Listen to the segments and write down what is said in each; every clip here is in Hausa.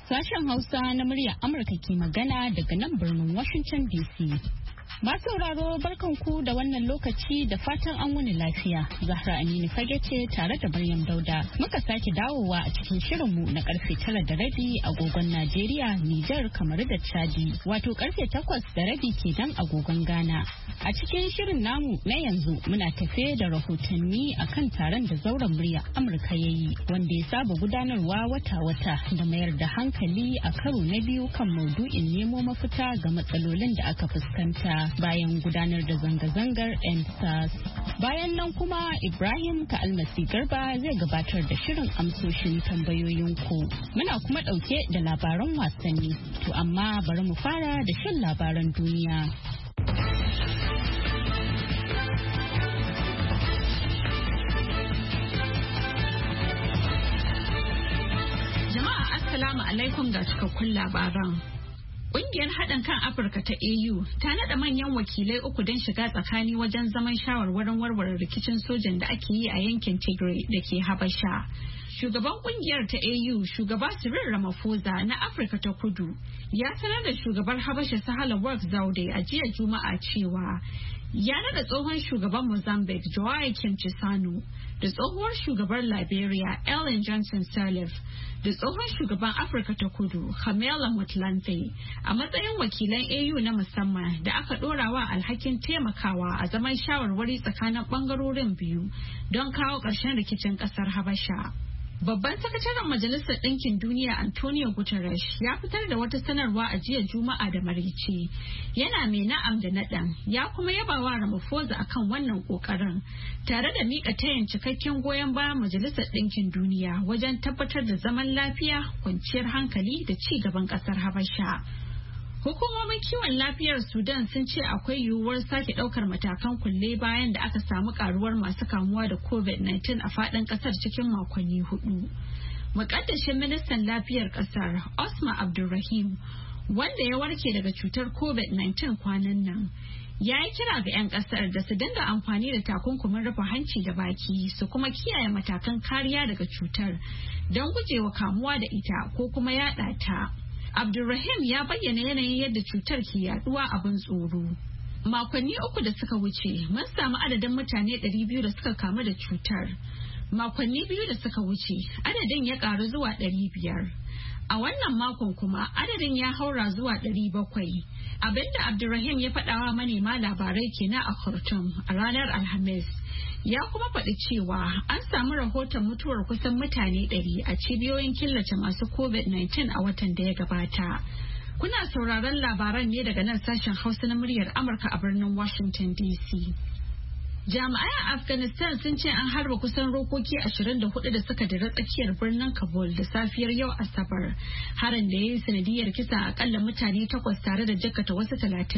Sashen Hausa na muryar Amurka ke magana daga nan birnin Washington DC. Masu sauraro barkanku da wannan lokaci da fatan an wuni lafiya. Zahra Aminu fage ce tare da Maryam Dauda. Muka sake dawowa a cikin shirinmu na karfe 9:30 agogon Najeriya, Nijar, Kamaru da Chadi. Wato karfe 8:30 kenan agogon Ghana. A cikin shirin namu na yanzu muna tafe da rahotanni akan taron da zauren murya Amurka ya yi wanda ya saba gudanarwa wata-wata da mayar da hankali a karo na biyu kan maudu'in nemo mafita ga matsalolin da aka fuskanta. Bayan gudanar da zanga-zangar EndSARS. Bayan nan kuma Ibrahim Ka'almasi Garba zai gabatar da shirin amsoshin tambayoyinku. Muna kuma ɗauke da labaran wasanni. To amma bari mu fara da shan labaran duniya. Jama'a Assalamu alaikum ga cikakkun labaran. Ƙungiyar haɗin kan Afirka ta AU ta naɗa manyan wakilai 3 don shiga tsakani wajen zaman shawarwarin warware rikicin sojan da ake yi a yankin Tigray da ke Habasha. Shugaban ƙungiyar ta AU, shugaba Cyril Ramaphosa na Afirka ta Kudu, ya sanar da shugabar Habasha Sahle-Work Zewde a jiya Juma'a cewa ya naɗa tsohon shugaban Mozambique Joaquim Chissano da tsohuwar shugabar Liberia Ellen Johnson Sirleaf da tsohon shugaban Afirka ta Kudu Kgamela Motlanthe a matsayin wakilan AU na musamman da aka ɗorawa alhakin taimakawa a zaman shawarwari tsakanin ɓangarorin biyu don kawo ƙarshen rikicin ƙasar Habasha. Babban sakataren Majalisar Ɗinkin Duniya Antonio Guterres ya fitar da wata sanarwa a jiya Juma'a da maraice. Yana mai na'am da naɗan ya kuma yaba wa Ramaphosa akan wannan ƙoƙarin tare da miƙa tayin cikakken goyon bayan Majalisar Ɗinkin Duniya wajen tabbatar da zaman lafiya, kwanciyar hankali da ci gaban ƙasar Habasha. Hukumomin kiwon lafiyar Sudan sun ce akwai yiwuwar sake ɗaukar matakan kulle bayan da aka samu karuwar masu kamuwa da COVID-19 a faɗin ƙasar cikin makonni 4. Muƙaddashin ministan lafiyar ƙasar Osma Abdulrahim, wanda ya warke daga cutar COVID-19 kwanan nan, ya yi kira ga 'yan ƙasar da su dinga amfani da takunkumin rufe hanci da baki su kuma kiyaye matakan kariya daga cutar don gujewa kamuwa da ita ko kuma yaɗa ta. Abdulrahim ya bayyana yanayin yadda cutar ke yaduwa abin tsoro. Makonni 3 da suka wuce, mun samu adadin mutane 200 da suka kamu da cutar. Makonni 2 da suka wuce, adadin ya karu zuwa 500. A wannan makon kuma adadin ya haura zuwa 700. Abinda Abdulrahim ya faɗawa manema labarai kenan a Khartoum a ranar Alhamis. Ya kuma faɗi cewa an samu rahoton mutuwar kusan mutane 100 a cibiyoyin killace masu COVID-19 a watan da ya gabata. Kuna sauraron labaran ne daga nan sashen Hausa na muryar Amurka a birnin Washington DC. Jami'ai a Afghanistan sun ce an harba kusan rokoki 24 da suka dira tsakiyar birnin Kabul da safiyar yau Asabar. Harin da ya yi sanadiyar kisa akalla mutane 8 tare da jakkata wasu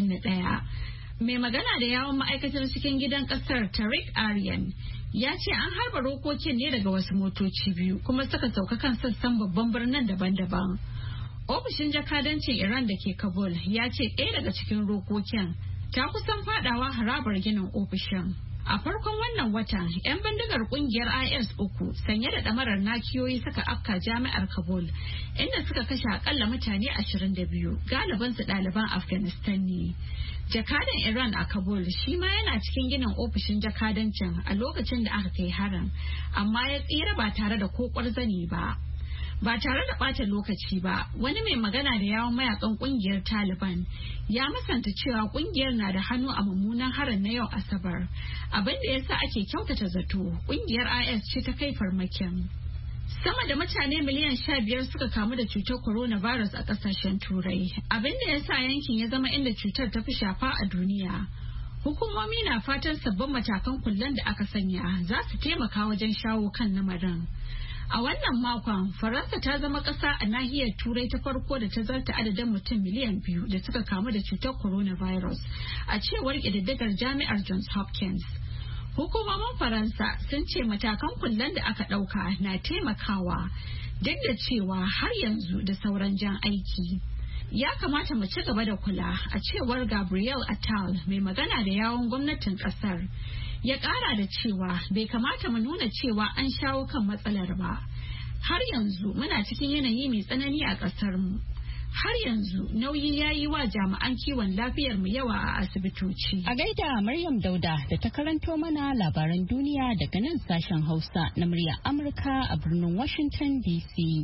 31. Mai magana da yawon ma'aikatar cikin gidan kasar Tariq Aryan ya ce an harba rokokin ne daga wasu motoci biyu kuma suka sauka kan sassan babban birnin daban-daban. Ofishin jakadancin Iran da ke Kabul ya ce ɗaya daga cikin rokokin ta kusan fadawa harabar ginin ofishin. A farkon wannan watan, 'yan bindigar kungiyar IS 3 sanye da ɗamarar nakiyoyi suka afka jami'ar Kabul, inda suka kashe akalla mutane 22, galibansu ɗaliban Afghanistan ne. Jakadan Iran a Kabul shi ma yana cikin ginin ofishin jakadancin a lokacin da aka kai harin, amma ya tsira ba tare da ko ƙwarzani ba. Ba tare da ɓata lokaci ba, wani mai magana da yawon mayakan ƙungiyar Taliban ya musanta cewa ƙungiyar na da hannu a mummunan harin na yau Asabar, abin da ya sa ake kyautata zato ƙungiyar IS ce ta kai farmakin. Sama da mutane miliyan 15 suka kamu da cutar coronavirus a ƙasashen Turai, abin da ya sa yankin ya zama inda cutar ta fi shafa a duniya. Hukumomi na fatan sabbin matakan kullen da aka sanya za su taimaka wajen shawo kan lamarin. A wannan makon, Faransa ta zama ƙasa a nahiyar Turai ta farko da ta zarta adadin mutum miliyan 2 da suka kamu da cutar coronavirus, a cewar ƙididdigar Jami'ar Johns Hopkins. Hukumomin Faransa sun ce matakan kullen da aka ɗauka na taimakawa, duk da cewa har yanzu da sauran jan aiki. Ya kamata mu ci gaba da kula, a cewar Gabriel Attal, mai magana da yawon gwamnatin ƙasar. Ya ƙara da cewa bai kamata mu nuna cewa an shawo kan matsalar ba. Har yanzu muna cikin yanayi mai tsanani a ƙasarmu. Har yanzu nauyi ya yi wa jami'an kiwon lafiyar mu yawa a asibitoci. A gaida Maryam Dauda da ta karanto mana labaran duniya daga nan sashen Hausa na muryar Amurka a birnin Washington DC.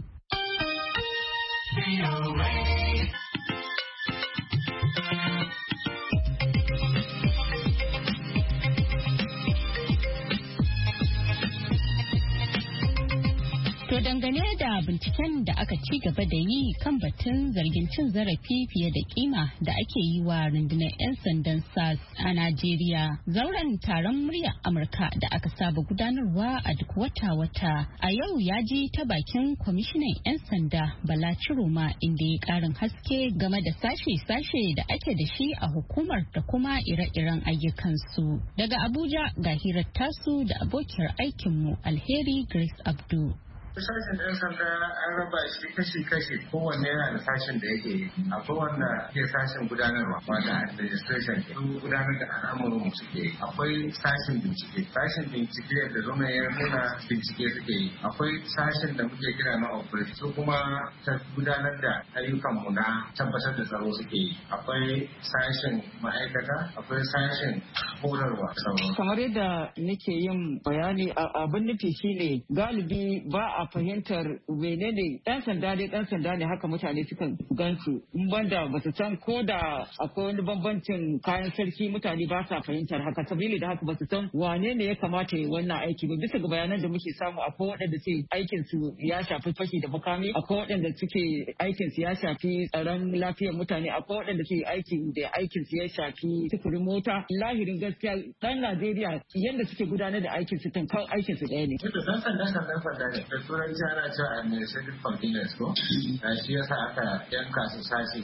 To dangane da binciken da aka ci gaba da yi kan batun zargin cin zarafi fiye da kima da ake yi wa rundunar 'yan sandan SARS a Najeriya, zauren taron muryar Amurka da aka saba gudanarwa a duk wata-wata a yau ya ji ta bakin kwamishinan 'yan sanda Bala Ciroma inda ya karin haske game da sashe-sashe da ake da shi a hukumar da kuma ire-iren ayyukansu. Daga Abuja ga hirar tasu da abokiyar aikinmu Alheri Grace Abdu. Sashen ɗan sanda an raba shi kashi-kashi, kowanne yana da sashen da yake yi. Akwai wanda ke sashen gudanarwa wanda administration su gudanar da al'amuran mu suke yi. Akwai sashen bincike. Sashen bincike da zama ya nuna bincike suke yi. Akwai sashen da muke kira na operation su kuma ta gudanar da ayyukan mu na tabbatar da tsaro suke yi. Akwai sashen ma'aikata, akwai sashen horarwa. Kamar yadda nake yin bayani abin nufi shine galibi ba a fahimtar menene ɗan sanda ne haka mutane sukan gansu in banda ba su san ko da akwai wani bambancin kayan sarki mutane ba sa fahimtar haka sabili da haka ba su san wane ne ya kamata ya wannan aiki ba bisa ga bayanan da muke samu akwai waɗanda suke aikin su ya shafi fashi da makami akwai waɗanda suke aikin su ya shafi tsaron lafiyar mutane akwai waɗanda suke aikin su ya shafi sufurin mota lahirin gaskiya ɗan Najeriya yadda suke gudanar da aikin su kan aikin su ɗaya ne. Dan sanda ne da turanci ana cewa administrative convenience ko shi yasa aka yanka su sashi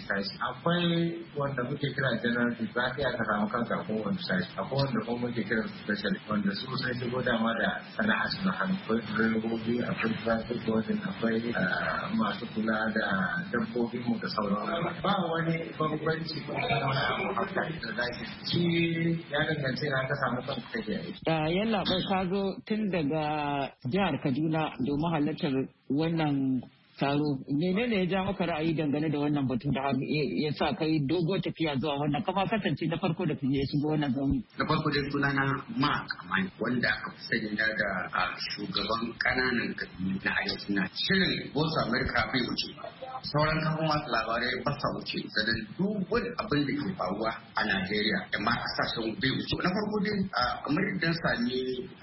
akwai wanda muke kira general za ka aka samu kanka ko wani sashi akwai wanda kuma muke kira special wanda su sai shigo dama da sana'a su na hannu akwai direbobi akwai traffic warden akwai masu kula da dabbobin mu da sauran ba wani bambanci ko wani abu haka da zaki shi ya dangance na ka samu kanka kake aiki. Yalla bai ka zo tun daga jihar Kaduna domin halartar wannan taro menene ya ja maka ra'ayi dangane da wannan batu da ya sa kai dogo tafiya zuwa wannan kama kasance na farko da ya shigo wannan zaune. Da farko dai sunana Mark Amani wanda aka fi sani da shugaban kananan kabilu na arewacin na shirin Voice of America bai wuce sauran kafin masu labarai ba sa wuce sadan duk wani abin da ke faruwa a Najeriya da ma kasashen bai wuce. Na farko dai kamar idan sami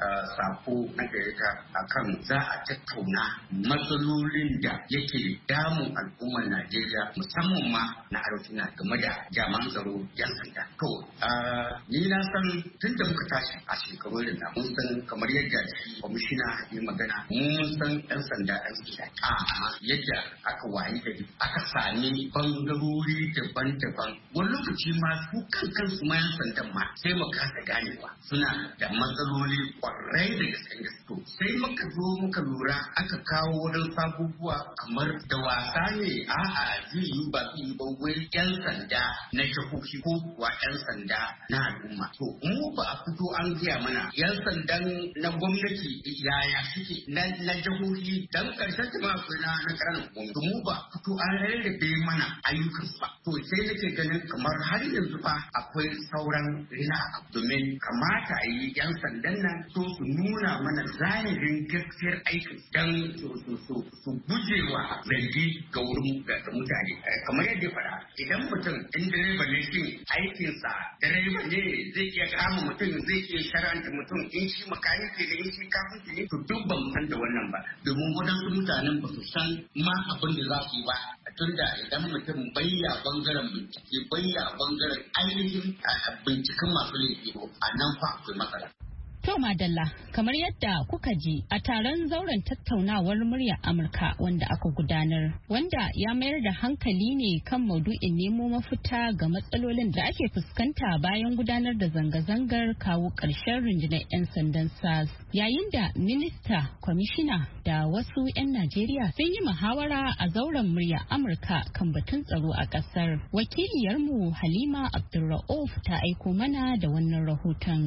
sako na gayyata akan za a tattauna matsalolin da yake damun al'ummar Najeriya musamman ma na arewacin na game da jami'an tsaro yan sanda. To ni na san tun da muka tashi a shekarun da mun san kamar yadda shi kwamishina ya magana mun san yan sanda yadda aka wayi da aka sami bangarori daban-daban wani lokaci ma su kansu ma yan sandan ma sai mu kasa ganewa suna da matsaloli kwarai da gaske to sai muka zo muka lura aka kawo wurin abubuwa kamar da wasa ne a'a zai yi ba su yi ba wai yan sanda na jihohi ko kuwa yan sanda na al'umma to mu ba a fito an gaya mana yan sandan na gwamnati yaya suke na jihohi dan karshen jama'a su na karanin gwamnati to mu ba a fito an rarrabe mana ayyukan su ba to sai nake ganin kamar har yanzu fa akwai sauran rina domin kamata a yi yan sandan nan so su nuna mana zahirin gaskiyar aikin dan su gujewa zargi ga wurin ga mutane kamar yadda fara idan mutum in direba ne shin aikinsa direba ne zai iya kama mutum zai iya sharanta mutum in shi makaniki ne in shi kafinci ne to duk ban san da wannan ba domin wadansu mutanen ba su san ma abin da za su yi ba tunda idan mutum bayya bangaren bincike bayya bangaren ainihin binciken masu laifi a nan fa akwai matsala. To Madalla, kamar yadda kuka ji a taron zauren tattaunawar muryar Amurka wanda aka gudanar, wanda ya mayar da hankali ne kan maudu'in nemo mafita ga matsalolin da ake fuskanta bayan gudanar da zanga-zangar kawo ƙarshen rundunar 'yan sandan SARS. Yayin da minista, kwamishina da wasu 'yan Najeriya sun yi muhawara a zauren muryar Amurka kan batun tsaro a ƙasar. Wakiliyarmu Halima Abdulra'uf ta aiko mana da wannan rahoton.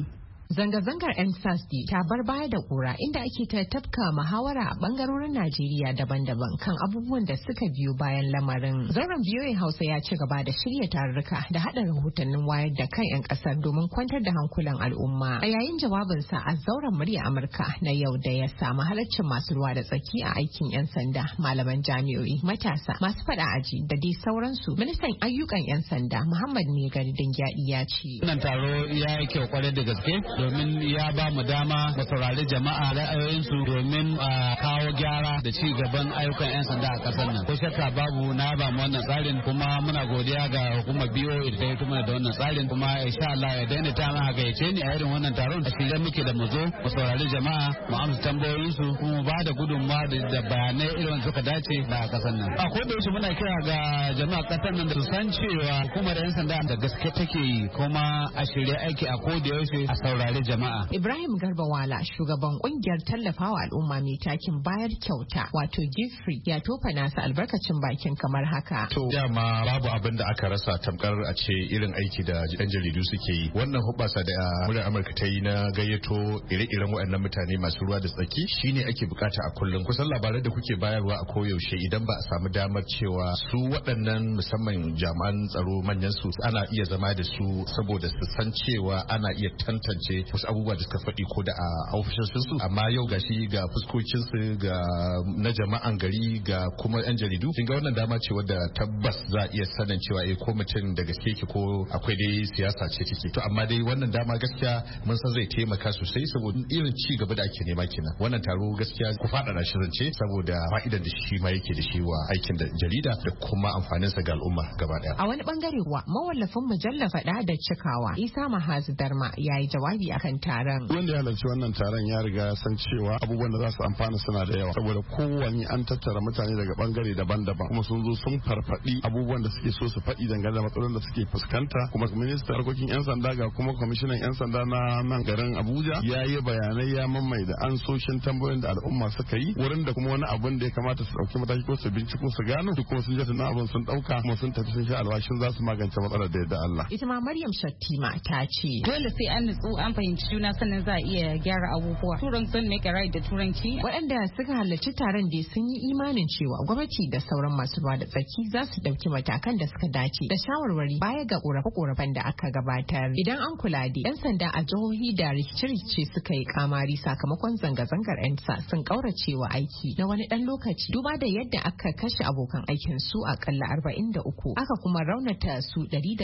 Zanga-zangar NSAS ta bar baya da kura inda ake ta tafka muhawara a bangarorin Najeriya daban-daban kan abubuwan da suka biyo bayan lamarin. Zauren VOA Hausa ya ci gaba da shirya tarurruka da haɗa rahotannin wayar da kan 'yan ƙasar domin kwantar da hankulan al'umma. A yayin jawabinsa a zauren murya Amurka na yau da ya samu halaccin masu ruwa da tsaki a aikin 'yan sanda, malaman jami'o'i, matasa, masu faɗa aji da dai sauransu. Ministan ayyukan 'yan sanda Muhammad Megari Dingyadi ya ce. Wannan taro ya yi kyau kwarai da gaske domin ya ba mu dama mu saurari jama'a ra'ayoyinsu domin a kawo gyara da ci gaban ayyukan 'yan sanda a ƙasar nan. Ko shakka babu na ba mu wannan tsarin kuma muna godiya ga hukumar BOA da ta yi kuma da wannan tsarin kuma insha Allah ya daina ta mana gayyace ni a irin wannan taron a shirye muke da mu zo mu saurari jama'a mu amsa tambayoyinsu kuma ba da gudunmawa da bayanai irin suka dace da ƙasar nan. A koda yaushe muna kira ga jama'a ƙasar nan da su san cewa hukumar 'yan sanda da gaske take yi kuma a shirye aiki a koda yaushe a saurari jama'a. Ibrahim Garba Wala, shugaban kungiyar tallafawa al'umma mai takin bayar kyauta wato Gifree, ya tofa nasa albarkacin bakin kamar haka. To dama babu abin da aka rasa tamkar a ce irin aiki da yan jaridu suke yi. Wannan hubbasa da muryar Amurka ta yi na gayyato ire-iren waɗannan mutane masu ruwa da tsaki shine ake bukata a kullum. Kusan labarai da kuke bayarwa a koyaushe idan ba a samu damar cewa su waɗannan musamman jami'an tsaro manyan su ana iya zama da su saboda su san cewa ana iya tantance wasu abubuwa da suka faɗi ko da a ofishin su, amma yau gashi ga fuskokin su ga na jama'an gari ga kuma yan jaridu. Kin ga wannan dama ce wadda tabbas za a iya sanin cewa ko mutum da gaske ki ko akwai dai siyasa ce take. To amma dai wannan dama gaskiya mun san zai taimaka sosai saboda irin ci gaba da ake nema kenan. Wannan taro gaskiya ku faɗaɗa shi zance saboda fa'idan da shi ma yake da shi wa aikin da jarida da kuma amfaninsa ga al'umma gaba daya. A wani bangare kuwa mawallafin mujallar faɗa da cikawa Isa Mahazu Darma ya yi jawabi akan taron. Wanda ya halarci wannan taron ya riga ya san cewa abubuwan da za su amfana suna da yawa saboda kowanne an tattara mutane daga bangare daban-daban kuma sun zo sun farfaɗi abubuwan da suke so su faɗi dangane da matsalolin da suke fuskanta. Kuma ministan harkokin 'yan sanda ga kuma kwamishinan 'yan sanda na nan garin Abuja ya yi bayanai ya mamaye da ansoshin tambayoyin da al'umma suka yi wurin da kuma wani abun da ya kamata su ɗauki mataki ko su binciko su gano duk kuma sun je tunan abin sun ɗauka kuma sun tafi sun sha alwashin za su magance matsalar da yadda Allah. Ita ma Maryam Shattima ta ce. Dole sai an nutsu an fahimci juna sannan za a iya gyara abubuwa. Turan sun make right da turanci. Waɗanda suka halarci taron da sun yi imanin cewa gwamnati da sauran masu ruwa da tsaki za su ɗauki matakan da suka dace da shawarwari baya ga ƙorafe-ƙorafen da aka gabatar. Idan an kula da 'yan sanda a jihohi da rikice-rikice suka yi kamari sakamakon zanga-zangar 'yansa sun ƙauracewa aiki na wani ɗan lokaci duba da yadda aka kashe abokan aikin su akalla 43 aka kuma raunata su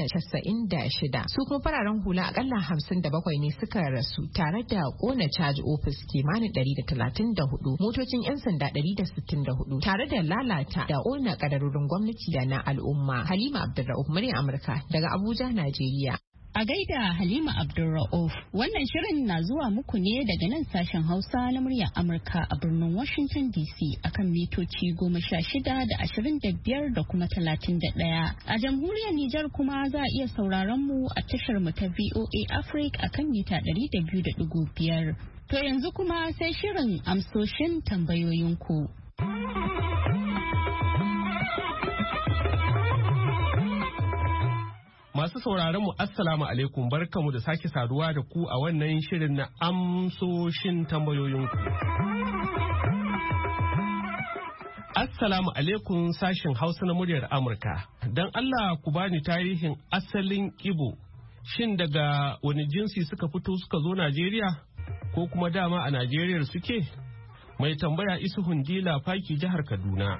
196 su kuma fararen hula akalla 57 ne suka rasu tare da kona caji ofis kimanin 134 motocin 'yan sanda 164 tare da lalata da kona kadarorin gwamnati da na al'umma. Halima Abdulra'uf, murya Amurka daga Abuja, Najeriya. A gaida Halima Abdulra'uf, wannan shirin na zuwa muku ne daga nan sashen Hausa na muryar Amurka a birnin Washington DC akan mitoci 16 da 25 da kuma 31. A jamhuriyar Nijar kuma za a iya sauraron mu a tashar mu ta VOA Africa akan mita 200.5. To yanzu kuma sai shirin amsoshin tambayoyinku. Masu sauraron mu assalamu alaikum, barkamu da sake saduwa da ku a wannan shirin na amsoshin tambayoyinku. Assalamu alaikum sashin Hausa na muryar Amurka. Don Allah ku bani tarihin asalin Igbo. Shin daga wani jinsi suka fito suka zo Najeriya ko kuma dama a Najeriya suke? Mai tambaya Isu Hundila Faki, jihar Kaduna.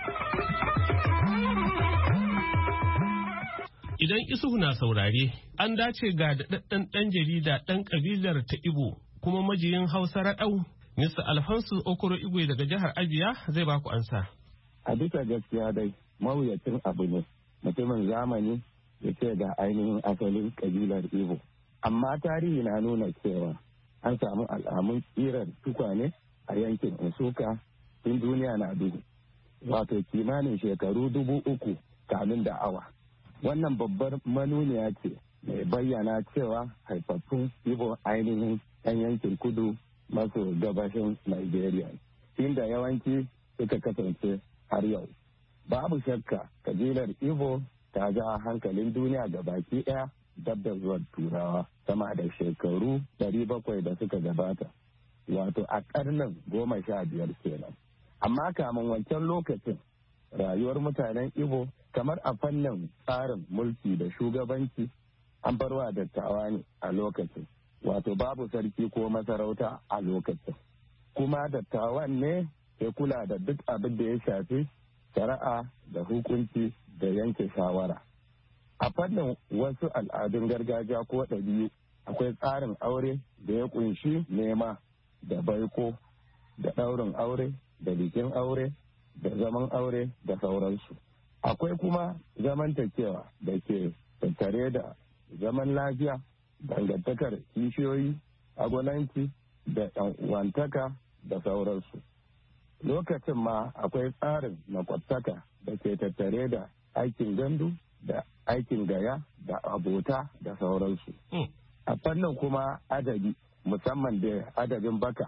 Idan Isuhu na saurare, an dace ga daɗaɗɗen ɗan jarida ɗan ƙabilar ta Igbo kuma majiyin Hausa raɗau, Mr. Alfonso Okoro Igwe daga jihar Abia zai baku ansa. A bisa gaskiya dai, mawuyacin abu ne, mutumin zamani ya ce ga ainihin asalin ƙabilar Igbo. Amma tarihi na nuna cewa an samu alamun tsirar tukwane a yankin Nsuka tun duniya na duhu, wato kimanin shekaru 3000 kamin da awa. Wannan babbar manuniya ce mai bayyana cewa haifaffun Igbo ainihin 'yan yankin kudu maso gabashin Nigeria, inda yawanci suka kasance har yau. Babu shakka kabilar Igbo ta ja hankalin duniya ga baki ɗaya dab da zuwan turawa sama da shekaru 700 da suka gabata, wato a karnin 15 kenan. Amma kamun wancan lokacin rayuwar mutanen Igbo kamar a fannin tsarin mulki da shugabanci an barwa dattawa ne a lokacin, wato babu sarki ko masarauta a lokacin, kuma dattawan ne ke kula da duk abin da ya shafi shari'a da hukunci da yanke shawara. A fannin wasu al'adun gargajiya ko ɗabi'u akwai tsarin aure da ya kunshi nema da baiko da ɗaurin aure da bikin aure da zaman aure da sauransu. Akwai kuma zamantakewa da ke tattare da zaman lafiya, dangantakar kishiyoyi, agwalanci da uwantaka da sauransu. Lokacin ma akwai tsarin makwabtaka da ke tattare da aikin gandu da aikin gaya da abota da sauransu. A fannin kuma adabi, musamman da adabin baka,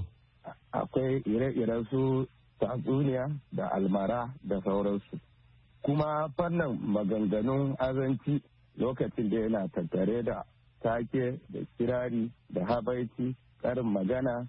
akwai ire-iren su tatsuniya da almara da sauransu. Kuma fannin maganganun azanci lokacin da yana tattare da take da kirari da habaici, karin magana,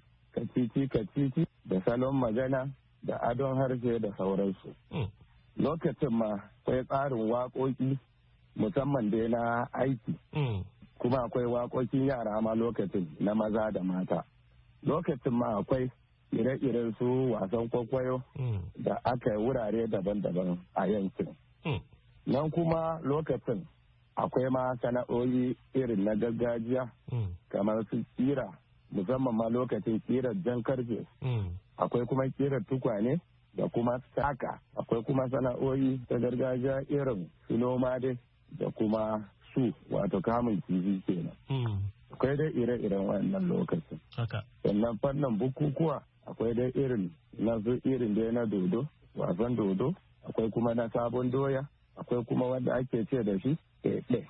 kacici da salon magana da adon harshe da sauransu. Lokacin ma akwai tsarin waƙoƙi musamman da na aiki, kuma akwai waƙoƙin yara ma lokacin na maza da mata. Lokacin ma akwai ire-iren su wasan kwaikwayo da aka yi wurare daban-daban a yankin. Nan kuma lokacin akwai ma sana'o'i irin na gargajiya kamar su kira, musamman ma lokacin kirar jan karfe. Akwai kuma kirar tukwane da kuma saka. Akwai kuma sana'o'i ta gargajiya irin su noma dai da kuma su wato kamun kifi kenan. Akwai dai ire-iren wannan lokacin. Sannan fannin bukukuwa akwai dai irin na dai na dodo, wasan dodo. Akwai kuma na sabon doya. Akwai kuma wanda ake ce da shi ɗe.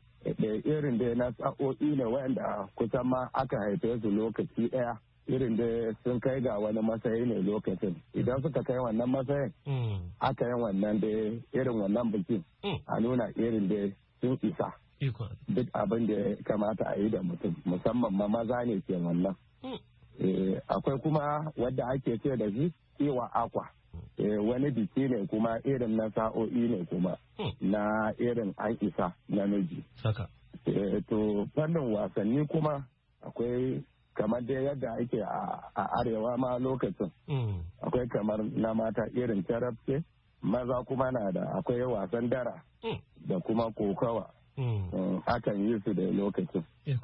Irin dai na sa'o'i ne wanda kusan ma aka haife su lokaci ɗaya. Irin da sun kai ga wani matsayi ne lokacin. Idan suka kai wannan matsayin, aka yi wannan da irin wannan bikin a nuna irin da sun isa. Duk abin da ya kamata a yi da mutum, musamman ma maza ne ke wannan. Akwai kuma wadda ake ce da shi iwa akwa. Wani biki ne kuma irin na sa'o'i ne kuma na irin an isa namiji. To fannin wasanni kuma akwai kamar dai yadda ake a arewa ma lokacin. Akwai kamar na mata irin tarabce, maza kuma na da akwai wasan dara da kuma kokawa. Akan yi su da lokacin.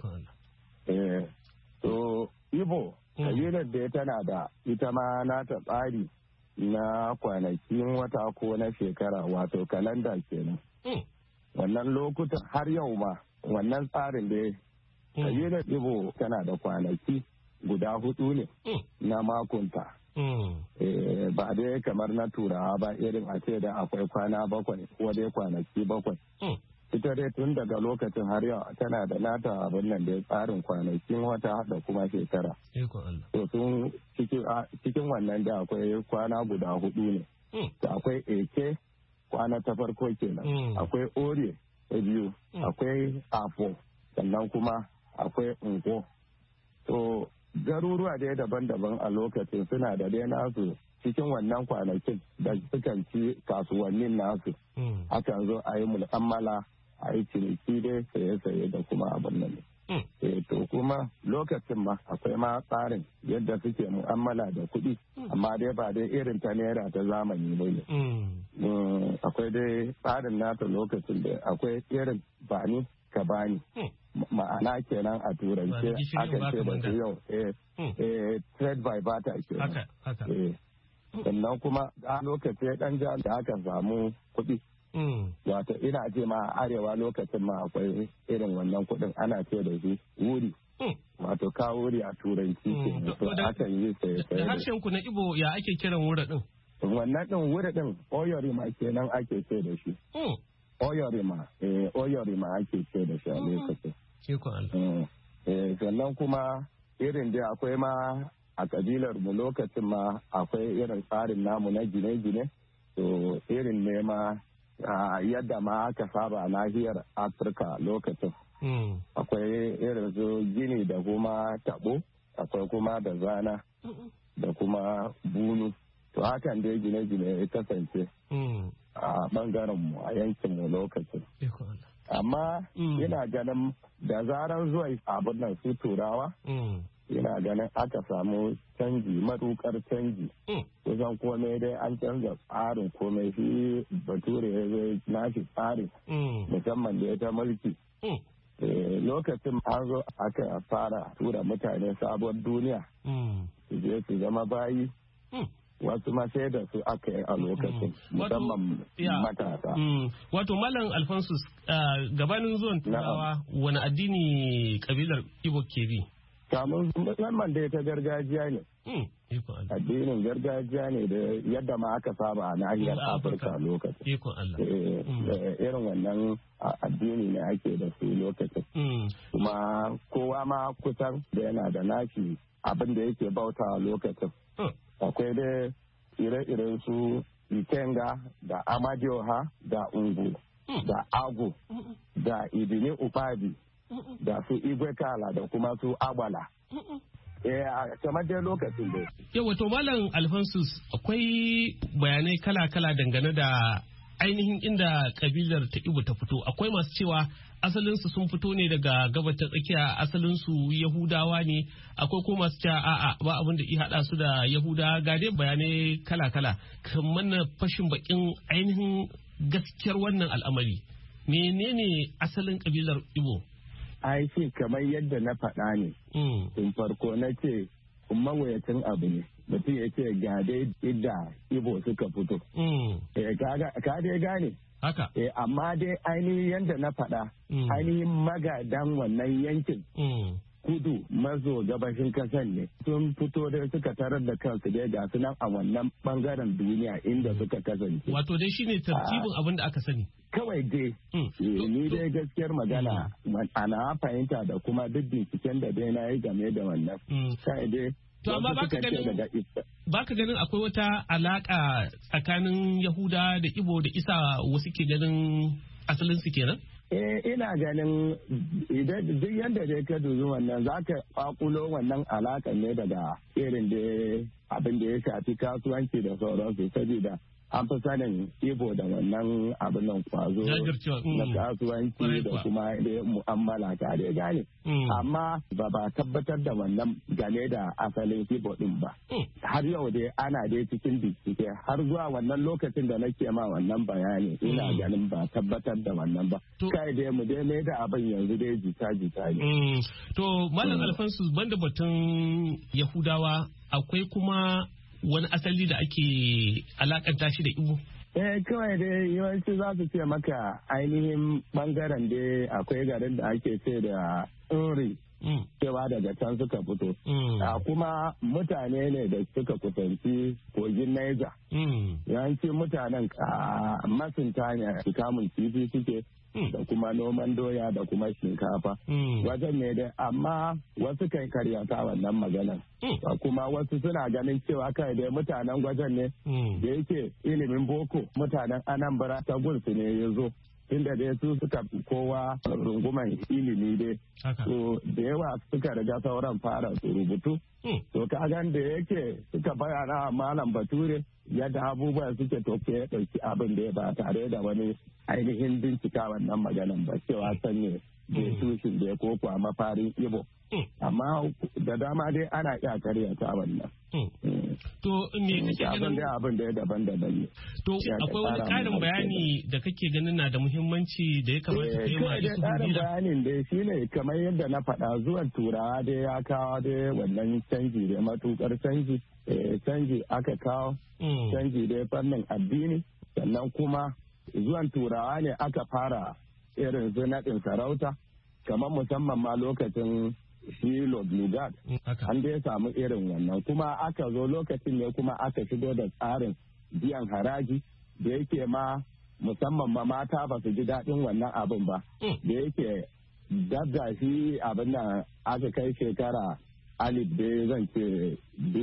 To Igbo, kabilar da tana da ita ma nata tsari na kwanakin wata ko na shekara, wato kalanda kenan. Wannan lokutan har yau ma wannan tsarin da kabilar Igbo tana da kwanaki guda 4 ne na makonta. Ba dai kamar na turawa ba irin a ce da akwai kwana 7 ko dai kwanaki 7. Ita dai tun daga lokacin har yau tana da nata abin nan da tsarin kwanakin wata da kuma shekara. To sun cikin wannan da akwai kwana guda 4 ne. Akwai eke kwana ta farko kenan. Akwai ore ta biyu. Akwai afo sannan kuma akwai unko. To garuruwa dai daban-daban a lokacin suna da dai nasu cikin wannan kwanakin da sukan ci kasuwannin nasu. Akan zo a yi mu'amala, a yi ciniki dai saye-saye da kuma abin nan. To kuma lokacin ma akwai ma tsarin yadda suke mu'amala da kuɗi, amma dai ba dai irin ta naira ta zamani ba ne. Akwai dai tsarin nata lokacin da akwai irin bani ka bani. Ma'ana kenan a turance aka ce da su yau trade by barter kenan. Sannan kuma a lokaci dan da aka samu kuɗi. Wato ina ce ma arewa lokacin ma akwai irin wannan kuɗin ana ce da shi wuri. Wato ka wuri a turanci kenan. To akan yi saye. Da harshen ku na Igbo ya ake kiran wuri din? Wannan din wuri din oyorima kenan ake ce da shi. Oyorima ake ce da shi a lokacin. Sannan kuma irin da akwai ma a kabilar mu lokacin ma akwai irin tsarin namu na gine-gine. To irin ne ma yadda ma aka saba nahiyar Afirka lokacin. Akwai irin su gini da kuma tabo, akwai kuma da zana da kuma bunu. To hakan dai gine-gine ya kasance a bangaren mu a yankin mu lokacin. Amma ina ganin da zarar zuwa abin nan su turawa, ina ganin aka samu canji, matukar canji. Kusan komai dai an canza tsarin komai, shi bature ya zai nashi tsarin musamman da ya ta mulki. Lokacin an zo aka fara tura mutane sabuwar duniya su je su zama bayi. Wasu ma sai da su aka yi a lokacin musamman matasa. Wato Malam Alphonsus, gabanin zuwan turawa wani addini kabilar Igbo ke bi? Kamun musamman da ta gargajiya ne. Addinin gargajiya ne da yadda ma aka saba a nahiyar Afirka lokacin. Irin wannan addini ne ake da su lokacin. Kuma kowa ma kusan da yana da nashi abin da yake bauta lokacin. Akwai da ire-iren su Ikenga da Amadioha da Ungu da Agu da Ibini Upadi da su Igwe Kala da kuma su Agbala. Kamar dai lokacin da. Yau wato Malam Alphonsus, akwai bayanai kala-kala dangane da ainihin inda kabilar ta Igbo ta fito. Akwai masu cewa asalinsu sun fito ne daga gabar ta tsakiya, asalinsu Yahudawa ne. Akwai ko masu cewa a'a ba abin da ya haɗa su da Yahudawa. Ga dai bayanai kala-kala. Kamar na fashin bakin ainihin gaskiyar wannan al'amari. Menene asalin kabilar Igbo? Ai shi kamar yadda na faɗa ne. Tun farko na ce mawuyacin abu ne. Mutum ya ce ga dai idda Igbo suka fito. Ka dai gane. Haka. Amma dai ainihin yadda na faɗa, ainihin magadan wannan yankin. Kudu maso gabashin kasan ne sun fito dai suka tarar da kansu dai ga su nan a wannan bangaren duniya inda suka kasance. Wato dai shine tartibin abin da aka sani. Kawai dai ni dai gaskiyar magana ana fahimta da kuma duk binciken da dai na yi game da wannan. Kai dai. To amma baka ganin akwai wata alaka tsakanin Yahuda da Igbo da Isa wasu ke ganin asalin su kenan? Ina ganin idan duk yadda dai ka dubi wannan za ka kwakulo wannan alakan ne daga irin da abin da ya shafi kasuwanci da sauransu saboda an fi sanin Igbo da wannan abin nan kwazo na kasuwanci da kuma da mu'amala ta da gane. Amma ba tabbatar da wannan game da asalin Igbo din ba. Har yau dai ana dai cikin bincike har zuwa wannan lokacin da nake ma wannan bayani ina ganin ba tabbatar da wannan ba. Kai dai mu dai mai da abin yanzu dai jita-jita ne. To Malam Alphonsus, banda batun Yahudawa akwai kuma wani asali da ake alakanta shi da Igbo? Kawai dai yawanci za su ce maka ainihin bangaren dai akwai garin da ake ce da Uri. Cewa daga can suka fito. Kuma mutane ne da suka kusanci kogin Niger. Yawanci mutanen masunta ne kamun kifi suke. Da kuma noman doya da kuma shinkafa. Wajen ne dai amma wasu kan karyata wannan maganar. Kuma wasu suna ganin cewa kai dai mutanen wajen ne da yake ilimin boko mutanen Anambra ta gunsu ne ya zo. Inda dai su suka kowa runguman ilimi dai. So da yawa suka riga sauran fara rubutu. To ka gan da yake suka bayana Malam Bature yadda abubuwan suke toke ya ɗauki abin da ya ba tare da wani ainihin bincika wannan maganan ba cewa sanye da tushin da ya koko a mafarin Igbo. Amma da dama dai ana iya karyata wannan. To me kake ganin abin da ya daban-daban ne. To akwai wani ƙarin bayani da kake ganin na da muhimmanci da ya kamata ka yi ma isu ƙarin bayanin dai shine kamar yadda na faɗa zuwan turawa dai ya kawo dai wannan canji da matukar canji. Canji aka kawo canji dai fannin addini sannan kuma zuwan turawa ne aka fara irin su naɗin sarauta kamar musamman ma lokacin shi Lord Lugard an dai samu irin wannan kuma aka zo lokacin ne kuma aka shigo da tsarin biyan haraji da yake ma musamman ma mata ba su ji daɗin wannan abin ba da yake dabda shi abin nan aka kai shekara alif dai zan ce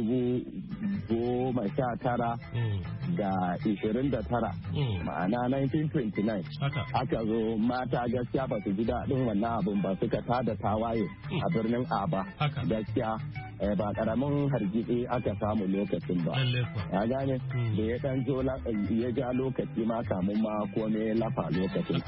1929 ma'ana 1929 aka zo mata gaskiya ba su ji daɗin wannan abin ba suka tada tawaye a birnin Aba gaskiya ba karamin hargitsi aka samu lokacin ba ya gane da ya dan zo ya ja lokaci ma kamun ma kome lafa lokacin.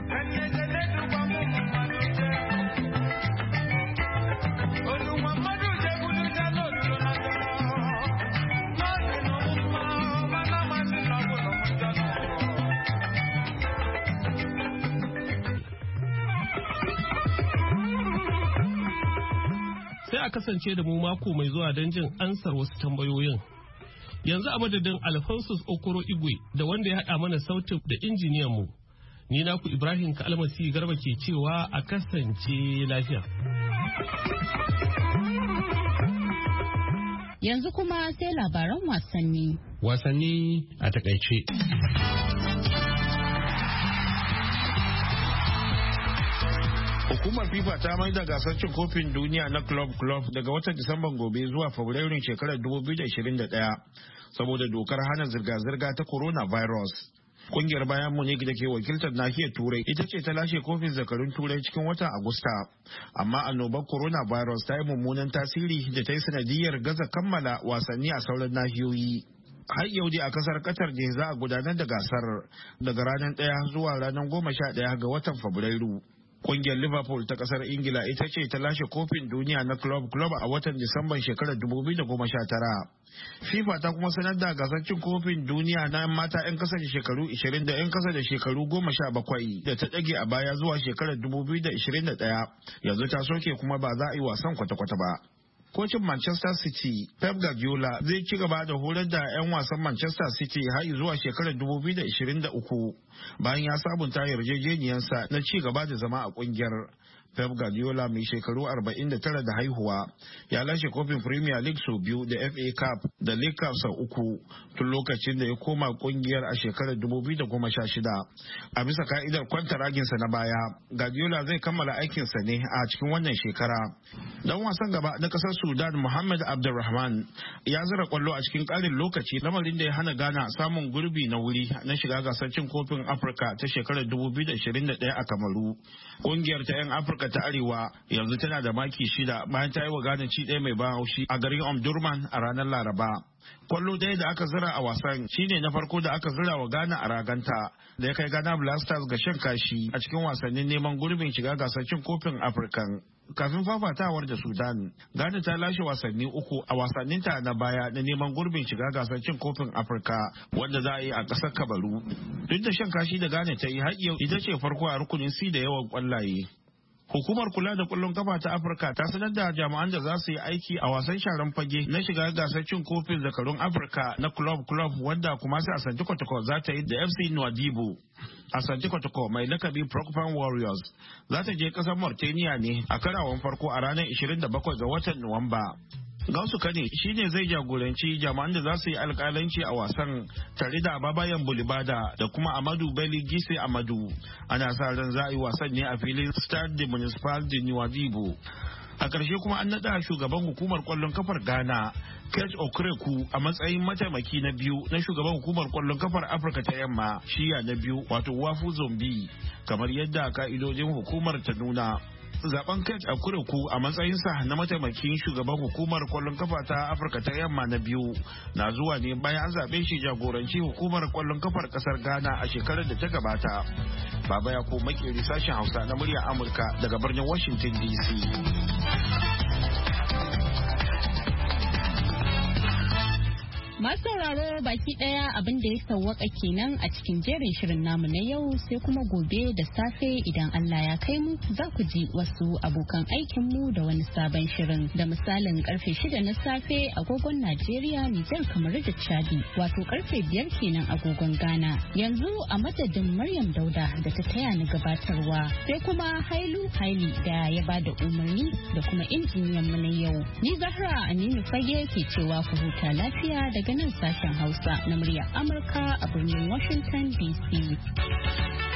Sai a kasance da mu mako mai zuwa don jin ansar wasu tambayoyin. Yanzu a madadin Alphonsus Okoro Igwe da wanda ya haɗa mana sautin da injiniyan mu. Ni naku Ibrahim Kalmasi Garba ke cewa a kasance lafiya. Yanzu kuma sai labaran wasanni. Wasanni a takaice. Hukumar FIFA ta maida gasar cin kofin duniya na club daga watan Disamban gobe zuwa Fabrairun shekarar 2021 saboda dokar hana zirga-zirga ta coronavirus. Kungiyar Bayern Munich da ke wakiltar nahiyar Turai ita ce ta lashe kofin zakarun Turai cikin watan Agusta. Amma annobar coronavirus ta yi mummunan tasiri da ta yi sanadiyar gaza kammala wasanni a sauran nahiyoyi. Har yau dai a kasar Qatar ne za a gudanar da gasar daga ranar 1 zuwa ranar 11 ga watan Fabrairu. Kungiyar Liverpool ta kasar Ingila ita ce ta lashe kofin duniya na club a watan Disamban shekarar 2019. FIFA ta kuma sanar da gasar cin kofin duniya na mata 'yan kasa da shekaru 20 da 'yan kasa da shekaru 17 da ta dage a baya zuwa shekarar 2021. Yanzu ta soke kuma ba za a yi wasan kwata-kwata ba. Kocin Manchester City, Pep Guardiola zai ci gaba da horar da 'yan wasan Manchester City har zuwa shekarar 2023 bayan ya sabunta yarjejeniyarsa na ci gaba da zama a kungiyar. Pep Guardiola mai shekaru 49 da haihuwa ya lashe kofin Premier League sau 2 da FA Cup da League Cup sau 3 tun lokacin da ya koma kungiyar a shekarar 2016. A bisa ka'idar kwantaraginsa na baya, Guardiola zai kammala aikinsa ne a cikin wannan shekara. Dan wasan gaba na kasar Sudan Muhammad Abdulrahman ya zira kwallo a cikin ƙarin lokaci, lamarin da ya hana Ghana samun gurbi na wuri na shiga gasar cin kofin Afirka ta shekarar 2021 a Kamaru. Kungiyar ta 'yan Afirka ta Arewa yanzu tana da maki 6 bayan ta yi wa Ghana ci ɗaya mai ban haushi a garin Omdurman a ranar Laraba. Kwallo ɗaya da aka zira a wasan shine na farko da aka zira wa Ghana a raganta da ya kai Ghana Blasters ga shan kashi a cikin wasannin neman gurbin shiga gasar cin kofin Afirkan. Kafin fafatawar da Sudan, Ghana ta lashe wasanni 3 a wasanninta na baya na neman gurbin shiga gasar cin kofin Afirka wanda za a yi a ƙasar Kabaru. Duk da shan kashi da Ghana ta yi har yau ita ce farko a rukunin C da yawan kwallaye. Hukumar kula da kwallon kafa ta Afirka ta sanar da jami'an da za su yi aiki a wasan sharan fage na shiga gasar cin kofin zakarun Afirka na club wanda kuma sai Asante Kotoko za ta yi da FC Nwadibu. Asante Kotoko mai lakabi Procopan Warriors za ta je kasar Mauritania ne a karawan farko a ranar 27 ga watan Nuwamba. Gausu Kane shine zai jagoranci jami'an da za su yi alkalanci a wasan tare da Babayan Bulibada da kuma Amadu Bello Gise Amadu. Ana sa ran za a yi wasan ne a filin Stade Municipal de Nouadhibou. A ƙarshe kuma an naɗa shugaban hukumar ƙwallon kafar Ghana, Kate Okreku, a matsayin mataimaki na biyu na shugaban hukumar ƙwallon kafar Afirka ta Yamma, shiya na biyu wato Wafu Zombi, kamar yadda ka'idojin hukumar ta nuna. Zaben Kate Okreku a matsayinsa na mataimakin shugaban hukumar kwallon kafa ta Afirka ta Yamma na biyu na zuwa ne bayan an zaɓe shi jagoranci hukumar kwallon kafar ƙasar Ghana a shekarar da ta gabata. Baba ya ko makeri sashen Hausa na muryar Amurka daga birnin Washington DC. Masu sauraro baki daya abin da ya sawwaka kenan a cikin jerin shirin namu na yau, sai kuma gobe da safe idan Allah ya kai mu za ku ji wasu abokan aikinmu da wani sabon shirin da misalin karfe 6 na safe agogon Najeriya, Nijar, kamar da Chadi, wato karfe 5 kenan agogon Ghana. Yanzu a madadin Maryam Dauda da ta taya ni gabatarwa, sai kuma Hailu Haili da ya bada umarni da kuma injiniyan mu na yau. Ni Zahra Aminu Fage ke cewa ku huta lafiya daga nan sashen Hausa na muryar Amurka a birnin Washington DC.